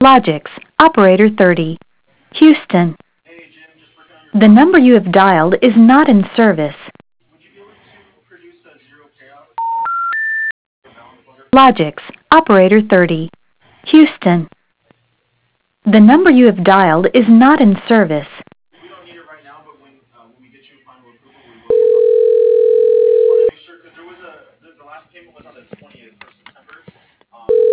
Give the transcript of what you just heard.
Logix, operator 30. Houston. The number you have dialed is not in service. Logix, operator 30. Houston. The number you have dialed is not in service.